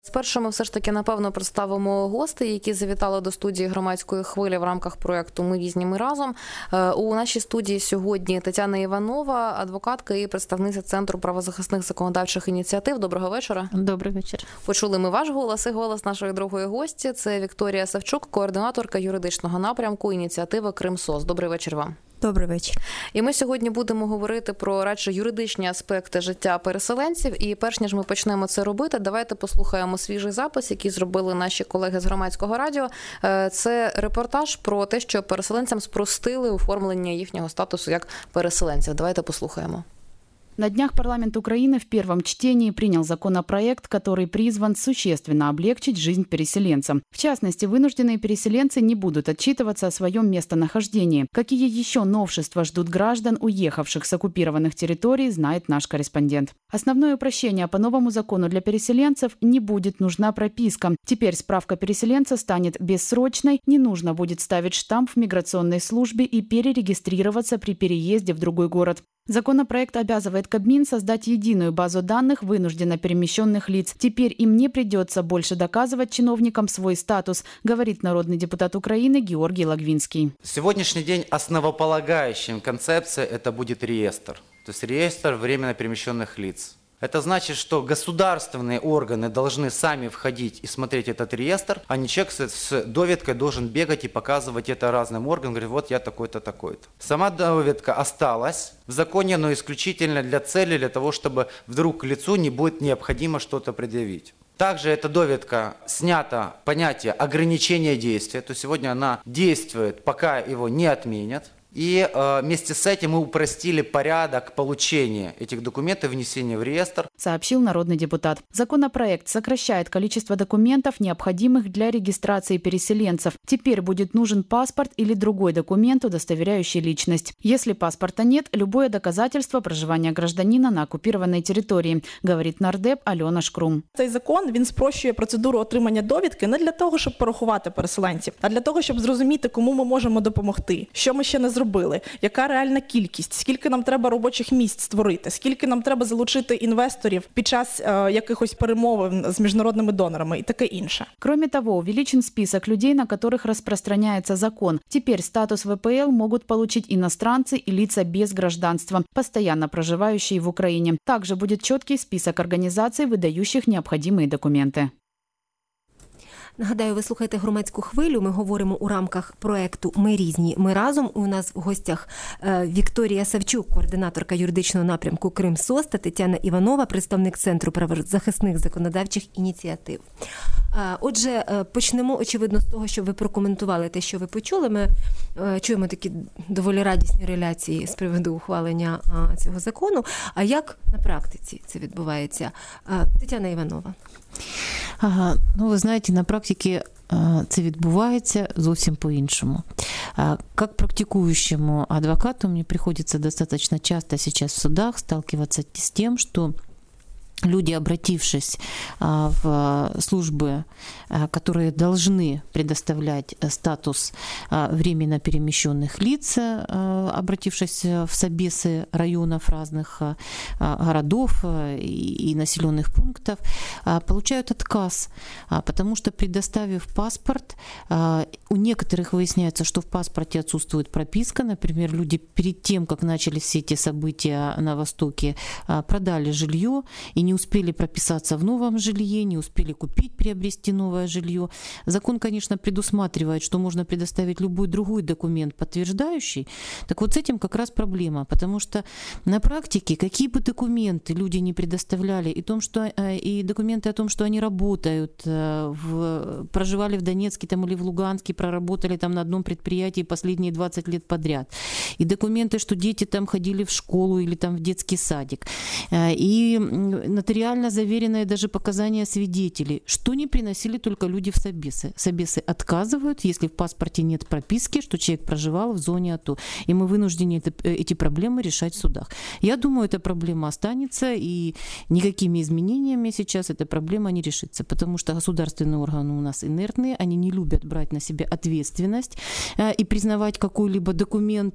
Спершу ми все ж таки, напевно, представимо гостей, які завітали до студії «Громадської хвилі» в рамках проєкту «Ми різні, ми разом». У нашій студії сьогодні Тетяна Іванова, адвокатка і представниця Центру правозахисних законодавчих ініціатив. Доброго вечора. Добрий вечір. Почули ми ваш голос і голос нашої другої гості. Це Вікторія Савчук, координаторка юридичного напрямку ініціативи «Крим-СОС». Добрий вечір вам. Добрий вечір. І ми сьогодні будемо говорити про радше юридичні аспекти життя переселенців. І перш ніж ми почнемо це робити, давайте послухаємо свіжий запис, який зробили наші колеги з Громадського радіо. Це репортаж про те, що переселенцям спростили оформлення їхнього статусу як переселенців. Давайте послухаємо. На днях парламент Украины в первом чтении принял законопроект, который призван существенно облегчить жизнь переселенцам. В частности, вынужденные переселенцы не будут отчитываться о своем местонахождении. Какие еще новшества ждут граждан, уехавших с оккупированных территорий, знает наш корреспондент. Основное упрощение: по новому закону для переселенцев не будет нужна прописка. Теперь справка переселенца станет бессрочной, не нужно будет ставить штамп в миграционной службе и перерегистрироваться при переезде в другой город. Законопроект обязывает Кабмин создать единую базу данных вынужденно перемещенных лиц. Теперь им не придется больше доказывать чиновникам свой статус, говорит народный депутат Украины Георгий Логвинский. Сегодняшний день основополагающим концепцией это будет реестр. То есть реестр временно перемещенных лиц. Это значит, что государственные органы должны сами входить и смотреть этот реестр, а не человек с довідкой должен бегать и показывать это разным органам, говорит, вот я такой-то, такой-то. Сама довідка осталась в законе, но исключительно для цели, для того, чтобы вдруг к лицу не будет необходимо что-то предъявить. Также эта довідка снята понятие ограничения действия, то сегодня она действует, пока его не отменят. И вместе с этим мы упростили порядок получения этих документов и внесения в реестр. Сообщил народный депутат. Законопроект сокращает количество документов, необходимых для регистрации переселенцев. Теперь будет нужен паспорт или другой документ, удостоверяющий личность. Если паспорта нет, любое доказательство проживания гражданина на оккупированной территории, говорит нардеп Альона Шкрум. Цей закон, він спрощує процедуру отримання довідки не для того, щоб порахувати переселенців, а для того, щоб зрозуміти, кому ми можемо допомогти, що ми ще не зробили, яка реальна кількість, скільки нам треба робочих місць створити, скільки нам треба залучити інвесторів під час якихось перемовин з міжнародними донорами і таке інше. Кроме того, увеличен список людей, на которых распространяется закон. Теперь статус ВПЛ могут получить иностранцы и лица без гражданства, постоянно проживающие в Украине. Также будет четкий список организаций, выдающих необходимые документы. Нагадаю, ви слухаєте «Громадську хвилю». Ми говоримо у рамках проєкту «Ми різні, ми разом». У нас в гостях Вікторія Савчук, координаторка юридичного напрямку «Крим-СОС», та Тетяна Іванова, представник Центру правозахисних законодавчих ініціатив. Отже, почнемо, очевидно, з того, що ви прокоментували те, що ви почули. Ми чуємо такі доволі радісні реляції з приводу ухвалення цього закону. А як на практиці це відбувається? Тетяна Іванова. Ну, ви знаєте, на практиці це відбувається зовсім по-іншому. Как практикующему адвокату мне приходится достаточно часто сейчас в судах сталкиваться с тем, что люди, обратившись в службы, которые должны предоставлять статус временно перемещенных лиц, обратившись в собесы районов разных городов и населенных пунктов, получают отказ, потому что, предоставив паспорт, у некоторых выясняется, что в паспорте отсутствует прописка. Например, люди перед тем, как начались все эти события на Востоке, продали жилье и не успели прописаться в новом жилье, не успели купить, приобрести новое жилье. Закон, конечно, предусматривает, что можно предоставить любой другой документ, подтверждающий. Так вот с этим как раз проблема, потому что на практике какие бы документы люди не предоставляли, и документы о том, что они работают, проживали в Донецке там, или в Луганске, проработали там на одном предприятии последние 20 лет подряд, и документы, что дети там ходили в школу или там в детский садик, и нотариально заверенные даже показания свидетелей, что не приносили только люди в собесы. Собесы отказывают, если в паспорте нет прописки, что человек проживал в зоне АТО. И мы вынуждены эти проблемы решать в судах. Я думаю, эта проблема останется, и никакими изменениями сейчас эта проблема не решится, потому что государственные органы у нас инертные, они не любят брать на себя ответственность и признавать какой-либо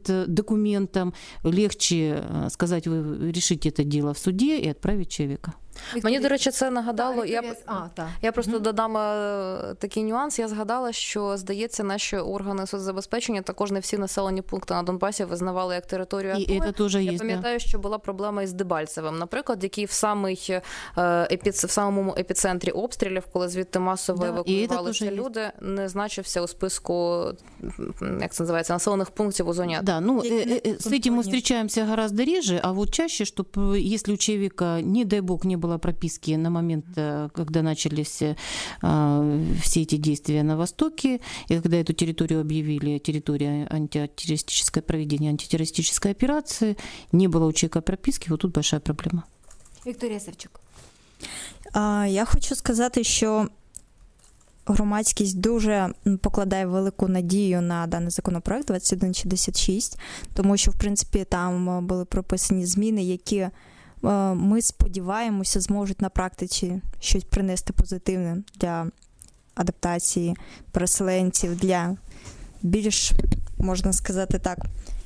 документом. Легче сказать, вы решите это дело в суде и отправить человека. Мені, до речі, це нагадало. Так. Я просто додам такий нюанс. Я згадала, що, здається, наші органи соцзабезпечення також не всі населені пункти на Донбасі визнавали як територію АТО. І це теж є. Я пам'ятаю, що була проблема із Дебальцевим, наприклад, який в самому епіцентрі обстрілів, коли звідти масово евакуювалися люди, не значився у списку, як це називається, населених пунктів у зоні АТО. Да, ну, с этим мы встречаемся гораздо реже, а вот чаще, чтобы если у человека, не дай бог, не было прописки на момент, когда начались все эти действия на Востоке, и когда эту территорию объявили территорией проведения антитеррористической операции, не было у человека прописки, вот тут большая проблема. Вікторія Савчук. Я хочу сказати, що громадськість дуже покладає велику надію на даний законопроект 2166, тому що, в принципі, там були прописані зміни, які ми сподіваємося зможуть на практиці щось принести позитивне для адаптації переселенців, для більш, можна сказати так,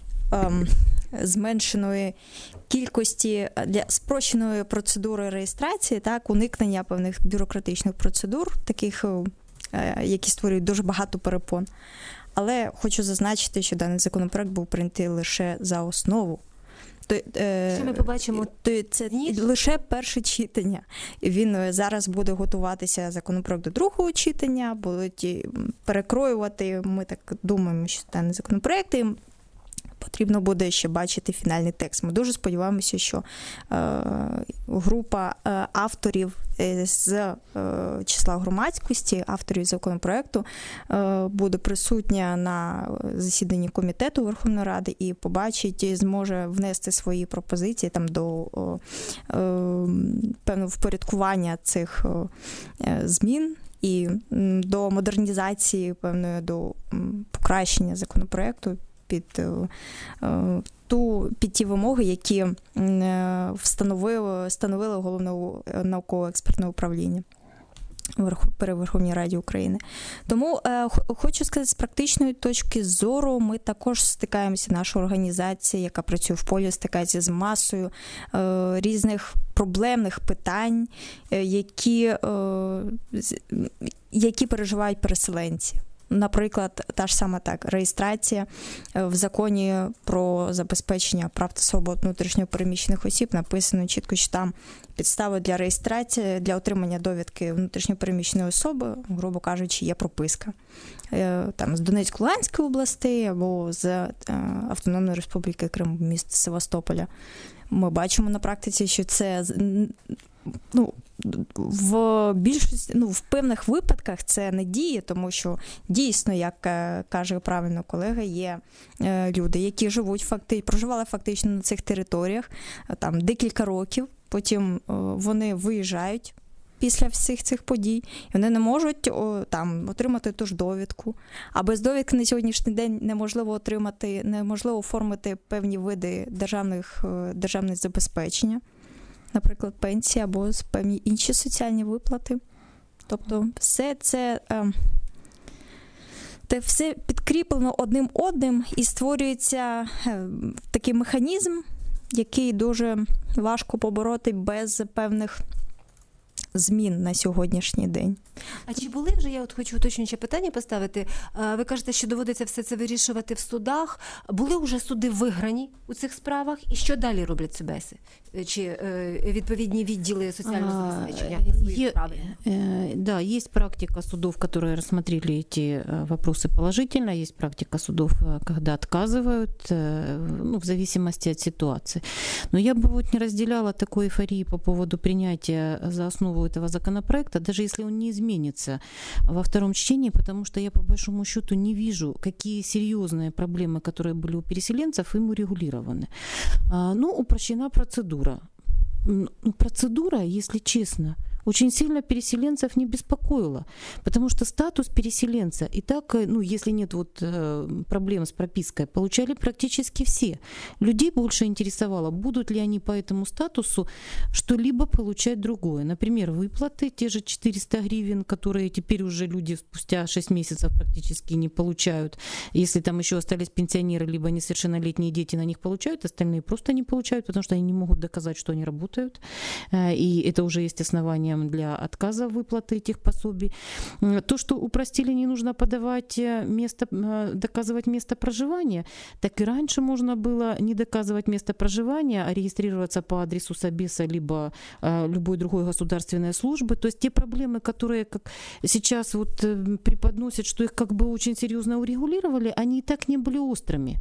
зменшеної кількості, для спрощеної процедури реєстрації, так, уникнення певних бюрократичних процедур, таких, які створюють дуже багато перепон. Але хочу зазначити, що даний законопроект був прийнятий лише за основу. Що ми побачимо? Це лише перше читання. Він зараз буде готуватися законопроект до другого читання, будуть перекроювати, ми так думаємо, що даний законопроект, і потрібно буде ще бачити фінальний текст. Ми дуже сподіваємося, що група авторів з числа громадськості, авторів законопроекту, буде присутня на засіданні комітету Верховної Ради і побачить, і зможе внести свої пропозиції там до певного впорядкування цих змін і до модернізації, певної, до покращення законопроекту під ті вимоги, які встановило Головне науково-експертне управління при Верховній Раді України. Тому хочу сказати, з практичної точки зору ми також стикаємося, наша організація, яка працює в полі, стикається з масою різних проблемних питань, які переживають переселенці. Наприклад, та ж сама так, реєстрація в законі про забезпечення прав та свобод внутрішньо переміщених осіб написано чітко, що там підстави для реєстрації, для отримання довідки внутрішньо переміщеної особи, грубо кажучи, є прописка. Там з Донецько-Луганської області або з Автономної Республіки Крим, міста Севастополя. Ми бачимо на практиці, що це в більшості, в певних випадках це не діє, тому що дійсно, як каже правильно колега, є люди, які проживали фактично на цих територіях там декілька років, потім вони виїжджають після всіх цих подій, і вони не можуть отримати ту ж довідку. А без довідки на сьогоднішній день неможливо оформити певні види державних забезпечення, наприклад, пенсії або певні інші соціальні виплати. Тобто все це все підкріплено одним і створюється такий механізм, який дуже важко побороти без певних змін на сьогоднішній день. А чи були вже, я хочу уточнююче питання поставити, ви кажете, що доводиться все це вирішувати в судах. Були вже суди виграні у цих справах? І що далі роблять СБСи? Чи відповідні відділи соціального забезпечення свої справи? Да, есть практика судов, которые рассмотрели эти вопросы положительно, есть практика судов, когда отказывают, в зависимости от ситуации. Но я бы не разделяла такой эйфории по поводу принятия за основу этого законопроекта, даже если он не изменится во втором чтении, потому что я по большому счету не вижу, какие серьезные проблемы, которые были у переселенцев, им урегулированы. Упрощена процедура. Процедура, если честно, очень сильно переселенцев не беспокоило, потому что статус переселенца и так, ну, если нет вот проблем с пропиской, получали практически все. Людей больше интересовало, будут ли они по этому статусу что-либо получать другое. Например, выплаты, те же 400 гривен, которые теперь уже люди спустя 6 месяцев практически не получают. Если там еще остались пенсионеры, либо несовершеннолетние дети на них получают, остальные просто не получают, потому что они не могут доказать, что они работают. И это уже есть основанием для отказа выплаты этих пособий. То, что упростили, не нужно доказывать место проживания, так и раньше можно было не доказывать место проживания, а регистрироваться по адресу Собеса либо любой другой государственной службы. То есть те проблемы, которые как сейчас вот преподносят, что их как бы очень серьезно урегулировали, они и так не были острыми.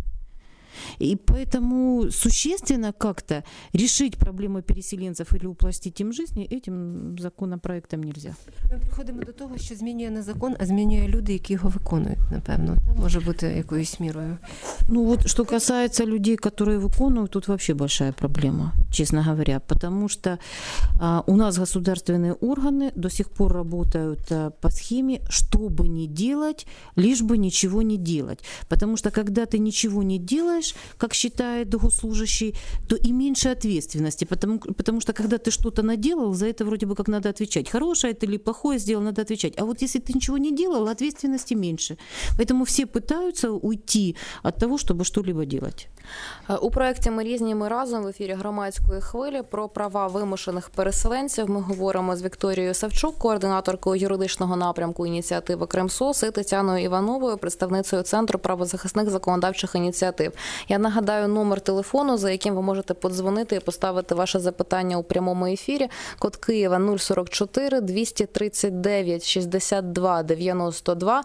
И поэтому существенно как-то решить проблему переселенцев или упростить им жизнь этим законопроектом нельзя. Ми приходимо до того, що змінює не закон, а змінює люди, які його виконують, напевно. Може бути якоюсь мірою. Ну вот, что касается людей, которые выконывают, тут вообще большая проблема, честно говоря, потому что у нас государственные органы до сих пор работают по схеме «что бы ни делать, лишь бы ничего не делать». Потому что когда ты ничего не делаешь, как считает госслужащий, то и меньше ответственности, потому что когда ты что-то наделал, за это вроде бы как надо отвечать. Хорошее это или плохое сделал, надо отвечать. А вот если ты ничего не делал, ответственности меньше. Поэтому все пытаются уйти от того, чтобы что-либо делать. У проєкті «Ми різні, ми разом» в ефірі Громадської хвилі про права вимушених переселенців ми говоримо з Вікторією Савчук, координаторкою юридичного напрямку ініціативи «Кримсос», і Тетяною Івановою, представницею Центру правозахисних законодавчих ініціатив. Я нагадаю номер телефону, за яким ви можете подзвонити і поставити ваше запитання у прямому ефірі. Код Києва 044 239 62 92,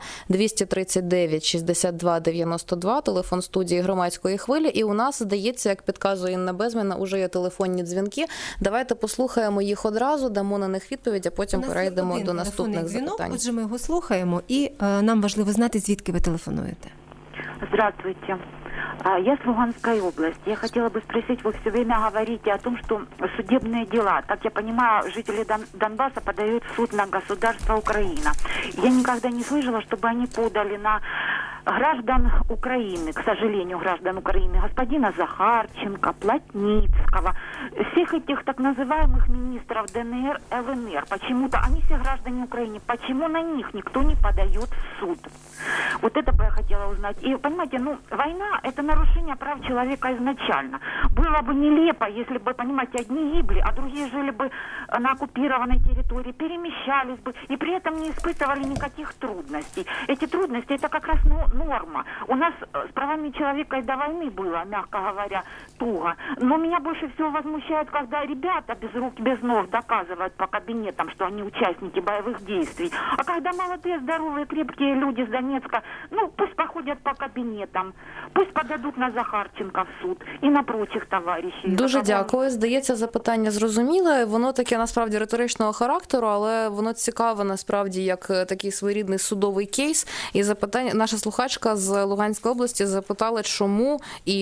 239 62 92, телефон студії Громадської хвилі. І у нас, здається, як підказує Інна Безміна, уже є телефонні дзвінки. Давайте послухаємо їх одразу, дамо на них відповідь, а потім перейдемо до наступних запитань. Отже, ми його слухаємо, і нам важливо знати, звідки ви телефонуєте. Здравствуйте. Я с Луганской области. Я хотела бы спросить, вы все время говорите о том, что судебные дела, как я понимаю, жители Донбасса подают в суд на государство Украина. Я никогда не слышала, чтобы они подали на граждан Украины, к сожалению, граждан Украины, господина Захарченко, Плотницкого, всех этих так называемых министров ДНР, ЛНР. Почему-то они все граждане Украины. Почему на них никто не подает в суд? Вот это бы я хотела узнать. И, понимаете, война – это нарушение прав человека изначально. Было бы нелепо, если бы, понимаете, одни гибли, а другие жили бы на оккупированной территории, перемещались бы, и при этом не испытывали никаких трудностей. Эти трудности – это как раз норма. У нас с правами человека и до войны было, мягко говоря, туго. Но меня больше всего возмущает, когда ребята без рук, без ног доказывают по кабинетам, что они участники боевых действий. А когда молодые, здоровые, крепкие люди с Донецка, пусть походят по кабинетам, пусть подадут на Захарченка в суд і на прочих товаришів. Дуже дякую. Здається, запитання зрозуміле. Воно таке, насправді, риторичного характеру, але воно цікаве, насправді, як такий своєрідний судовий кейс. І запитання, наша слухачка з Луганської області запитала, чому,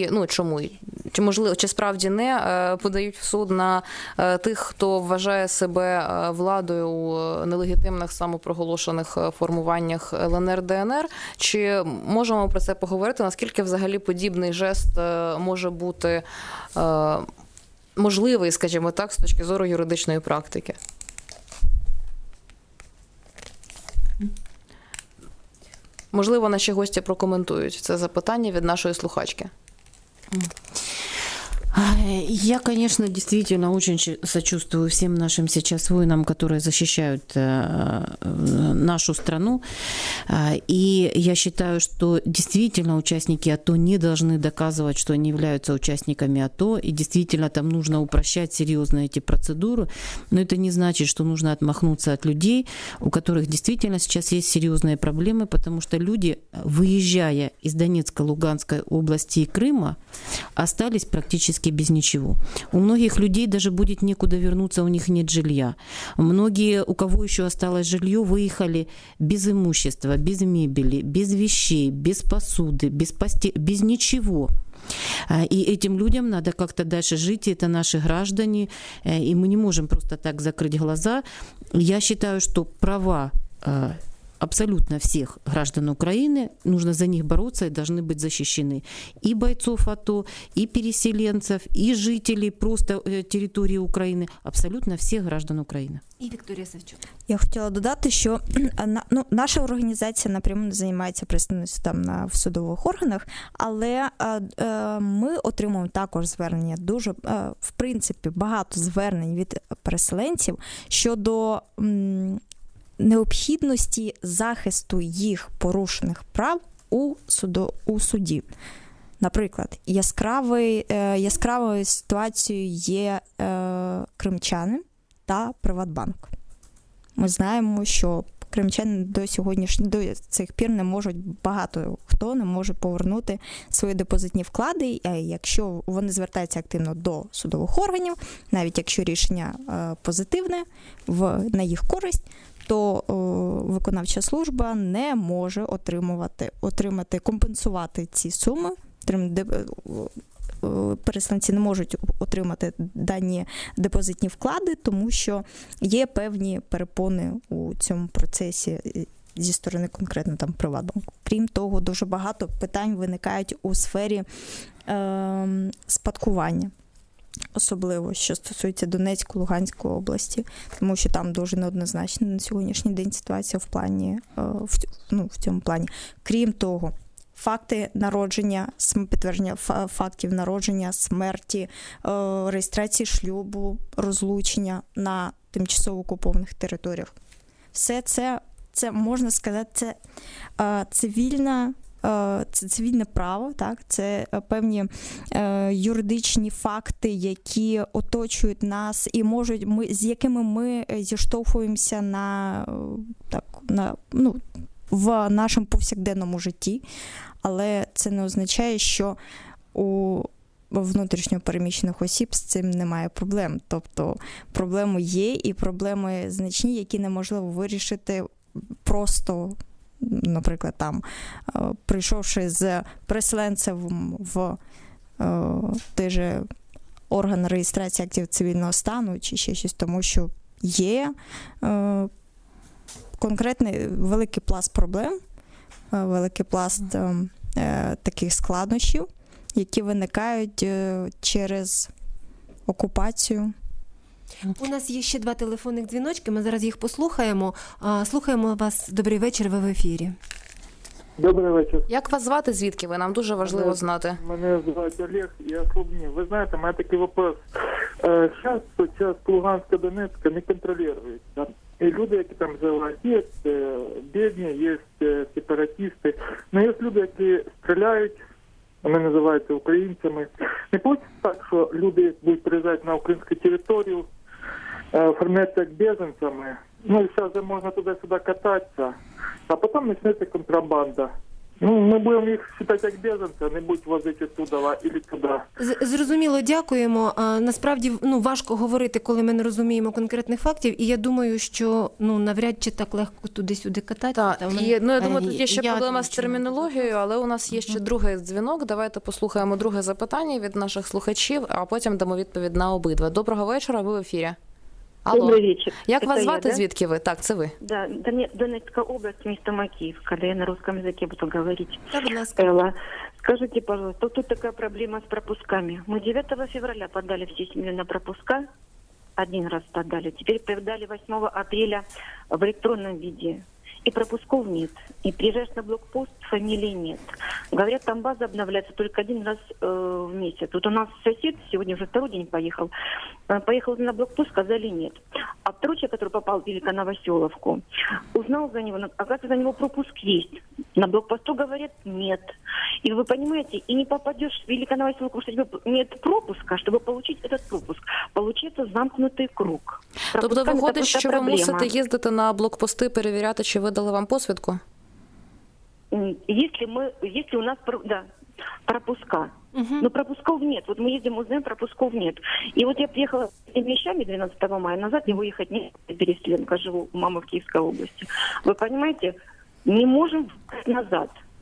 чи можливо, чи справді не подають в суд на тих, хто вважає себе владою у нелегітимних самопроголошених формуваннях ЛНР, ДНР. Чи можемо про це поговорити? Наскільки взагалі подібний жест може бути можливий, скажімо так, з точки зору юридичної практики? Можливо, наші гості прокоментують це запитання від нашої слухачки. Я, конечно, действительно очень сочувствую всем нашим сейчас воинам, которые защищают нашу страну. И я считаю, что действительно участники АТО не должны доказывать, что они являются участниками АТО. И действительно там нужно упрощать серьезно эти процедуры. Но это не значит, что нужно отмахнуться от людей, у которых действительно сейчас есть серьезные проблемы, потому что люди, выезжая из Донецкой, Луганской области и Крыма, остались практически без ничего. У многих людей даже будет некуда вернуться, у них нет жилья. Многие, у кого еще осталось жилье, выехали без имущества, без мебели, без вещей, без посуды, без постели, без ничего. И этим людям надо как-то дальше жить, и это наши граждане, и мы не можем просто так закрыть глаза. Я считаю, что права абсолютно всех граждан Украины, нужно за них бороться и должны быть защищены. И бойцов АТО, и переселенцев, и жителей просто территории Украины, абсолютно всех граждан України. І Вікторія Савчук. Я хотіла додати, що наша організація напряму не займається представництвом в судових органах, але ми отримуємо також звернення, дуже, в принципі, багато звернень від переселенців щодо необхідності захисту їх порушених прав у суді. Наприклад, яскравою ситуацією є кримчани та Приватбанк. Ми знаємо, що кримчани до цих пір не можуть, багато хто не може повернути свої депозитні вклади, якщо вони звертаються активно до судових органів, навіть якщо рішення позитивне на їх користь, то виконавча служба не може компенсувати ці суми, переселенці не можуть отримати дані депозитні вклади, тому що є певні перепони у цьому процесі зі сторони конкретно там Приватбанку. Крім того, дуже багато питань виникають у сфері спадкування. Особливо, що стосується Донецької, Луганської області, тому що там дуже неоднозначна на сьогоднішній день ситуація в цьому плані. Крім того, факти народження, підтвердження фактів народження, смерті, реєстрації шлюбу, розлучення на тимчасово окупованих територіях. Все це можна сказати, це цивільне право, так? Це певні юридичні факти, які оточують нас і з якими ми зіштовхуємося в нашому повсякденному житті. Але це не означає, що у внутрішньо переміщених осіб з цим немає проблем. Тобто проблеми є, і проблеми значні, які неможливо вирішити просто, наприклад, там, прийшовши з переселенцем в той же орган реєстрації актів цивільного стану чи ще щось, тому що є конкретний великий пласт проблем, великий пласт таких складнощів, які виникають через окупацію. У нас є ще 2 телефонних дзвіночки, ми зараз їх послухаємо. Слухаємо вас. Добрий вечір, ви в ефірі. Добрий вечір. Як вас звати, звідки ви? Нам дуже важливо знати. Мене звати Олег, я з Лубни. Ви знаєте, у мене такий вопрос. Зараз Луганська, Донецька не контролюється. И люди, які там живуть, є бідні, є сепаратисти. Але є люди, які стріляють, вони називаються українцями. Не буде так, що люди будуть приїжджати на українську територію, оформляться як біженцями, і зараз можна туди-сюди кататися, а потім почнеться контрабанда. Ми будемо їх вважати як біженці, а не будуть возити туди або туди. Зрозуміло, дякуємо. Насправді, важко говорити, коли ми не розуміємо конкретних фактів, і я думаю, що навряд чи так легко туди-сюди кататися. Я думаю, тут є ще проблема з термінологією, але у нас є ще другий дзвінок. Давайте послухаємо друге запитання від наших слухачів, а потім дамо відповідь на обидва. Доброго вечора, ви в ефірі. Алло. Добрый вечер. Як вас звати, да? звідки ви? Так, це ви. Да, Донецкая область, место Макеевка, когда я на русском языке буду говорить. Да, будь ласка. Элла, скажите, пожалуйста, тут такая проблема с пропусками. Мы 9 февраля подали все семьи на пропуска, 1 раз подали, теперь подали 8 апреля в электронном виде. И пропусков нет. И приезжаешь на блокпост, фамилии нет. Говорят, там база обновляется только 1 раз в месяц. Вот у нас сосед сегодня уже 2-й день поехал. Поехал на блокпост, сказали нет. А второй человек, который попал в Великоновоселовку, узнал за него, оказывается, за него пропуск есть. На блокпосту говорят нет. И вы понимаете, и не попадешь в Великоновоселовку, что тебе нет пропуска, чтобы получить этот пропуск. Получается замкнутый круг. Тобто виходить, що ви мусите їздити на блокпости, перевіряти, чи видали вам посвідку? Если у нас пропуска. Но пропусков нет. Вот мы ездим, узнаем, пропусков нет. И вот я приехала с этими вещами 12 мая назад, я выехать не переселенка, живу у мамы в Киевской области. Вы понимаете, не можем назад.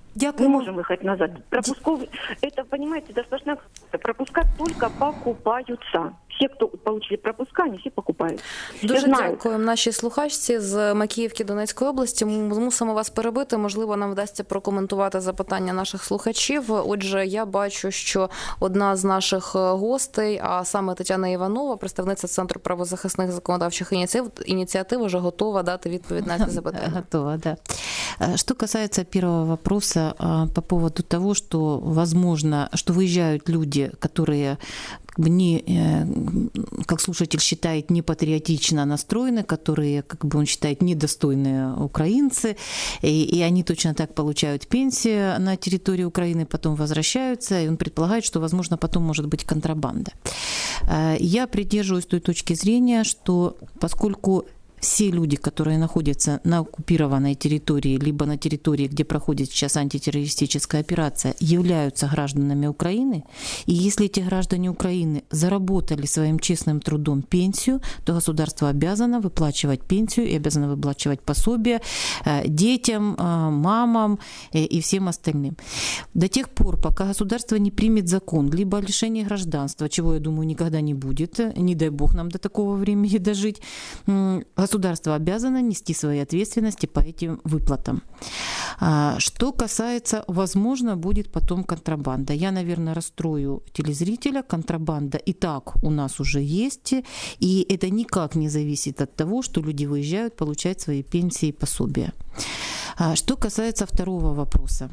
Мы Дякуємо. можем выехать назад. Пропусков, это, понимаете, достаточно. Пропуска только покупаются. Все, кто получили пропуска, они все покупают. Дуже Я знаю. дякуємо нашій слухачці з Макіївки Донецької області. Мусимо вас перебити. Можливо, нам вдасться прокоментувати запитання наших слухачів. Отже, я бачу, що одна з наших гостей, а саме Тетяна Іванова, представниця Центру правозахисних законодавчих ініціатив, вже готова дати відповідь на ці запитання. Готова, да. Что касается первого вопроса по поводу того, что возможно, что выезжают люди, которые не, как слушатель считает, не патриотично настроены, которые, как бы он считает, недостойные украинцы, и они точно так получают пенсию на территории Украины, потом возвращаются, и он предполагает, что, возможно, потом может быть контрабанда. Я придерживаюсь той точки зрения, что поскольку все люди, которые находятся на оккупированной территории, либо на территории, где проходит сейчас антитеррористическая операция, являются гражданами Украины, и если эти граждане Украины заработали своим честным трудом пенсию, то государство обязано выплачивать пенсию и обязано выплачивать пособия детям, мамам и всем остальным. До тех пор, пока государство не примет закон, либо о лишении гражданства, чего, я думаю, никогда не будет, не дай бог нам до такого времени дожить, государство обязано нести свои ответственности по этим выплатам. Что касается, возможно, будет потом контрабанда. Я, наверное, расстрою телезрителя. Контрабанда и так у нас уже есть, и это никак не зависит от того, что люди выезжают получать свои пенсии и пособия. Что касается второго вопроса.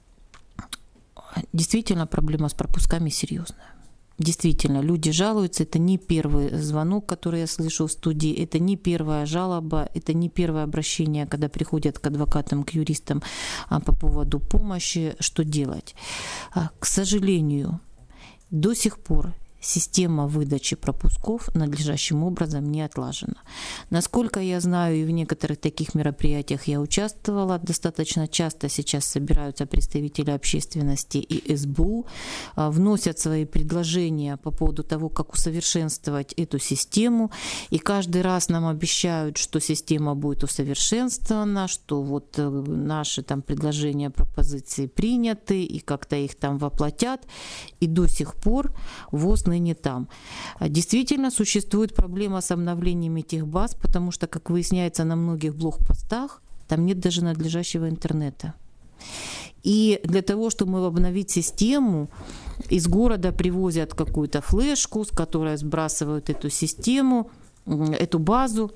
Действительно, проблема с пропусками серьезная. Действительно, люди жалуются, это не первый звонок, который я слышу в студии, это не первая жалоба, это не первое обращение, когда приходят к адвокатам, к юристам по поводу помощи, что делать. К сожалению, до сих пор система выдачи пропусков надлежащим образом не отлажена. Насколько я знаю, и в некоторых таких мероприятиях я участвовала, достаточно часто сейчас собираются представители общественности и СБУ, вносят свои предложения по поводу того, как усовершенствовать эту систему, и каждый раз нам обещают, что система будет усовершенствована, что вот наши там предложения, пропозиции приняты, и как-то их там воплотят, и до сих пор ВОЗ не там. Действительно, существует проблема с обновлением этих баз, потому что, как выясняется на многих блогпостах, там нет даже надлежащего интернета. И для того, чтобы обновить систему, из города привозят какую-то флешку, с которой сбрасывают эту систему, эту базу.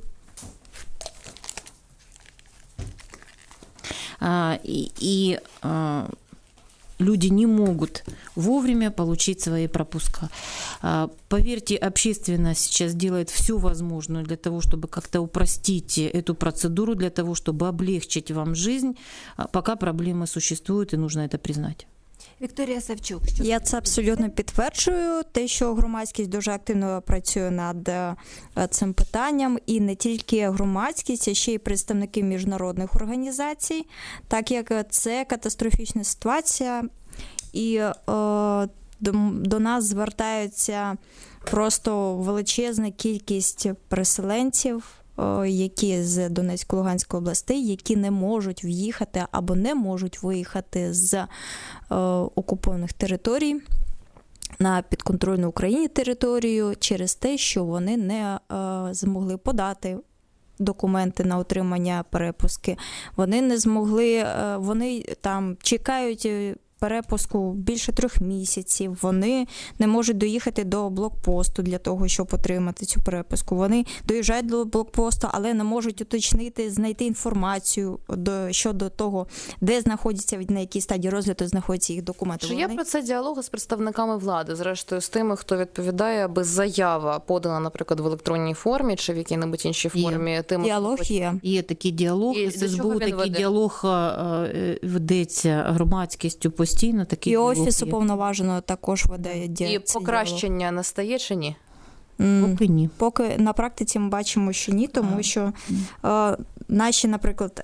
Люди не могут вовремя получить свои пропуска. Поверьте, общественность сейчас делает все возможное для того, чтобы как-то упростить эту процедуру, для того, чтобы облегчить вам жизнь, пока проблемы существуют, и нужно это признать. Вікторія Савчук. Я це абсолютно підтверджую, те, що громадськість дуже активно працює над цим питанням, і не тільки громадськість, а ще й представники міжнародних організацій, так як це катастрофічна ситуація, і до нас звертаються просто величезна кількість переселенців, які з Донецької, Луганської областей, які не можуть в'їхати або не можуть виїхати з окупованих територій на підконтрольну Україні територію через те, що вони не змогли подати документи на отримання перепустки. Вони не змогли, вони там чекають перепуску більше 3 місяців, вони не можуть доїхати до блокпосту для того, щоб отримати цю перепуску. Вони доїжджають до блокпосту, але не можуть уточнити, знайти інформацію щодо того, де знаходяться, на якій стадії розгляду знаходяться їх документи. Чи є про це діалог з представниками влади, зрештою, з тими, хто відповідає, аби заява подана, наприклад, в електронній формі чи в якій-небудь іншій формі? Діалог є. Є такий діалог, з СБУ такий діалог ведеться громадськістю постійно. І Офіс Уповноваженого також веде діалог. І покращення настає чи ні? Поки ні. Поки на практиці ми бачимо, що ні, тому що наші, наприклад,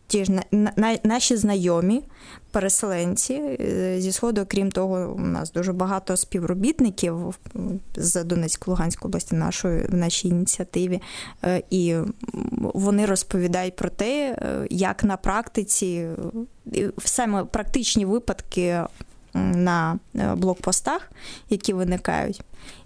ті ж наші знайомі переселенці зі Сходу. Крім того, у нас дуже багато співробітників з Донецької, Луганської області в нашій ініціативі, і вони розповідають про те, як на практиці, саме практичні випадки на блокпостах, які виникають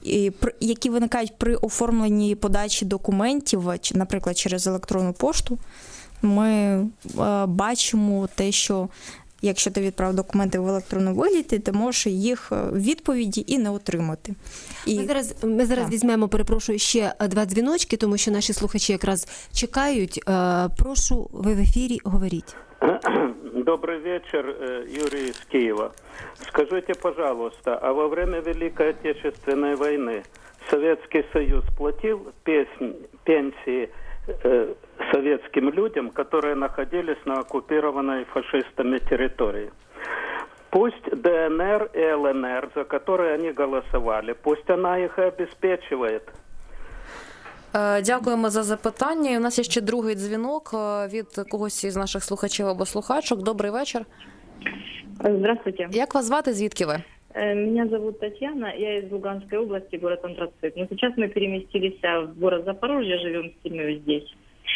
при оформленні подачі документів, наприклад, через електронну пошту. Ми бачимо те, що якщо ти відправив документи в електронному вигляді, ти можеш їх відповіді і не отримати. Ми зараз візьмемо, перепрошую, ще 2 дзвіночки, тому що наші слухачі якраз чекають. Прошу, ви в ефірі, говоріть. Добрый вечер, Юрий из Киева. Скажите, пожалуйста, а во время Великой Отечественной войны Советский Союз платил пенсии советским людям, которые находились на оккупированной фашистами территории? Пусть ДНР и ЛНР, за которые они голосовали, пусть она их и обеспечивает. Дякуємо за запитання. І у нас є ще другий дзвінок від когось із наших слухачів або слухачок. Добрий вечір. Здравствуйте. Як вас звати, звідки ви? Меня зовут Татьяна, я из Луганской области, город Антрацит. Но сейчас мы переместились в город Запорожье, живем с семьей здесь.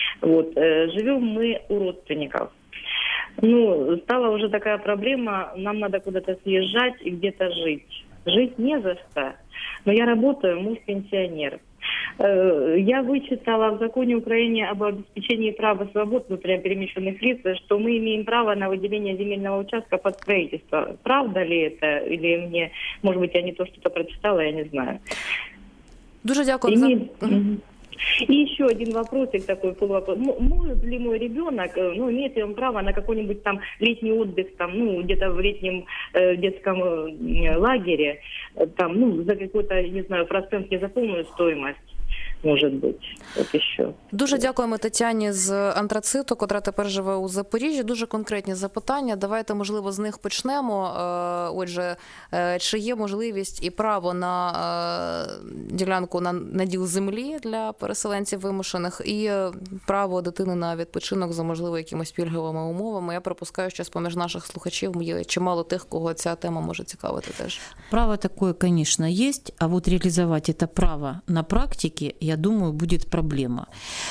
Живем мы у родственников. Стала уже такая проблема, нам надо куда-то съезжать и где-то жить. Жить не за что, но я работаю, муж пенсионер. Я вычитала в законе Украины об обеспечении права свобод внутреннеперемещенных лиц, что мы имеем право на выделение земельного участка под строительство. Правда ли это? Или мне, может быть, я не то что-то прочитала, я не знаю. Дуже дякую. И еще один вопросик такой, полувопрос. Может ли мой ребенок, имеет ли он право на какой-нибудь там летний отдых, где-то в летнем детском лагере, за какой-то, не знаю, процент не за полную стоимость? Може бути. От ще. Дуже дякуємо Тетяні з Антрациту, котра тепер живе у Запоріжжі. Дуже конкретні запитання. Давайте, можливо, з них почнемо. Отже, чи є можливість і право на ділянку на наділ землі для переселенців вимушених і право дитини на відпочинок за, можливо, якимось пільговими умовами? Я припускаю, що з-поміж наших слухачів є чимало тих, кого ця тема може цікавити теж. Право такое, конечно, есть, а вот реализовать это право на практике, я думаю, будет проблема.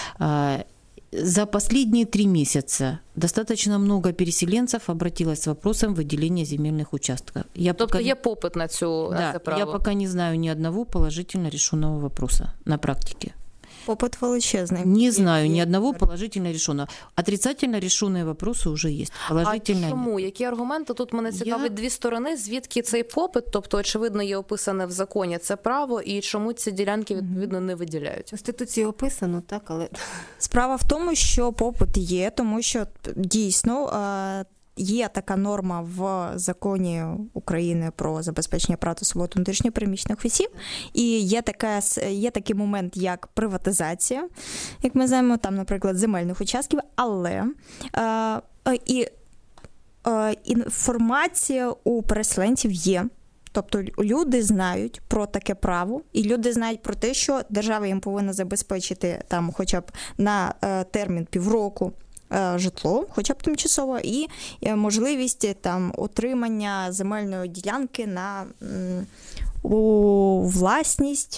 За последние 3 месяца достаточно много переселенцев обратилось с вопросом выделения земельных участков. Тобто є попит на це право? Я пока не знаю ни одного положительно решенного вопроса на практике. Попит величезний. Не знаю ни одного положительно решенного. Отрицательно решенные вопросы уже есть. Положительно. А чому? Які аргументи? Тут мене цікавить 2 сторони. Звідки цей попит? Тобто, очевидно, є описане в законі це право, і чому ці ділянки, відповідно, не виділяють? В Конституції описано, так, але... Справа в тому, що попит є, тому що дійсно є така норма в законі України про забезпечення прав та свобод внутрішньо переміщених осіб, і є такий момент, як приватизація, як ми знаємо, там, наприклад, земельних участків, але інформація у переселенців є. Тобто люди знають про таке право, і люди знають про те, що держава їм повинна забезпечити там хоча б на термін півроку житло, хоча б тимчасово, і можливість там отримання земельної ділянки у власність,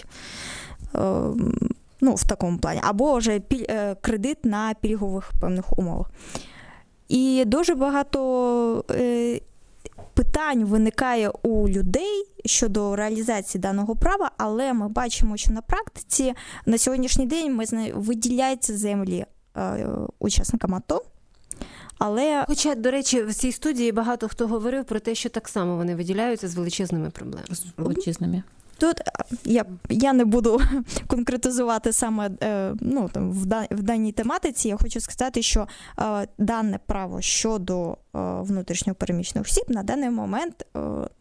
в такому плані, або вже кредит на пільгових певних умовах. І дуже багато питань виникає у людей щодо реалізації даного права, але ми бачимо, що на практиці на сьогоднішній день виділяються землі учасникам АТО, але... Хоча, до речі, в цій студії багато хто говорив про те, що так само вони виділяються з величезними проблемами. Величезними. Тут я не буду конкретизувати саме в даній тематиці. Я хочу сказати, що дане право щодо внутрішньо переміщених осіб на даний момент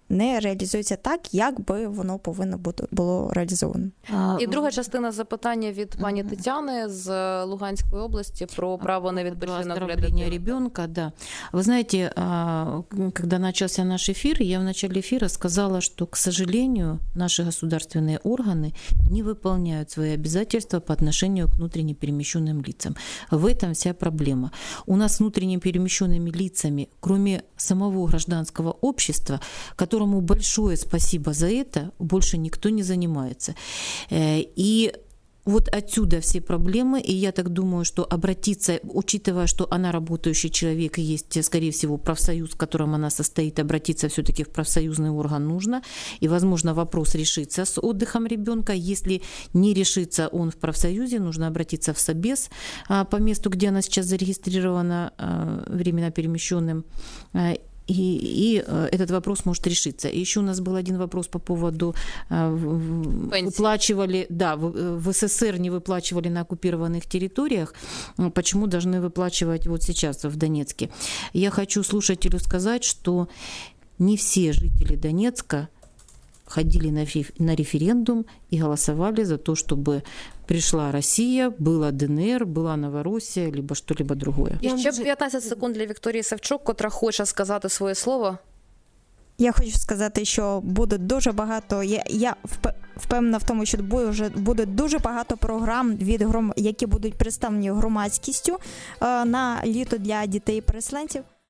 не реалізується так, як би воно повинно було реалізовано. І друга частина запитання від пані Тетяни з Луганської области про право на відпочинок для дитини. Ребенка, да. Вы знаете, когда начался наш эфир, я в начале эфира сказала, что, к сожалению, наши государственные органы не выполняют свои обязательства по отношению к внутренне перемещенным лицам. В этом вся проблема. У нас с внутренне перемещенными лицами, кроме самого гражданского общества, которому большое спасибо за это, больше никто не занимается. И вот отсюда все проблемы, и я так думаю, что обратиться, учитывая, что она работающий человек, и есть, скорее всего, профсоюз, в котором она состоит, обратиться все-таки в профсоюзный орган нужно, и, возможно, вопрос решится с отдыхом ребенка. Если не решится он в профсоюзе, нужно обратиться в Собес по месту, где она сейчас зарегистрирована временно перемещенным. И этот вопрос может решиться. И еще у нас был один вопрос по поводу выплачивали, да, в СССР не выплачивали на оккупированных территориях, почему должны выплачивать вот сейчас в Донецке. Я хочу слушателю сказать, что не все жители Донецка ходили на референдум и голосовали за то, чтобы пришла Россия, была ДНР, была Новороссия, либо что-либо другое. І ще 15 секунд для Вікторії Савчук, котра хоче сказати своє слово. Я хочу сказати, що буде дуже багато, я впевнена в тому, що буде дуже багато програм, які будуть представлені громадськістю на літо для дітей-переселенців.